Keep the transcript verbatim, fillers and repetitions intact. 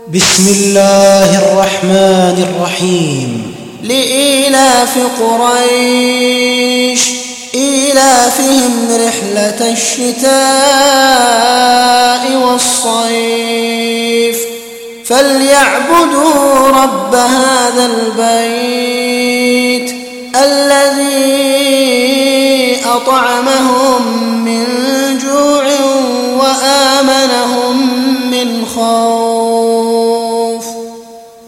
بسم الله الرحمن الرحيم. لإيلاف قريش إيلافهم رحلة الشتاء والصيف فليعبدوا رب هذا البيت الذي أطعمهم من جوع وآمنهم من خوف.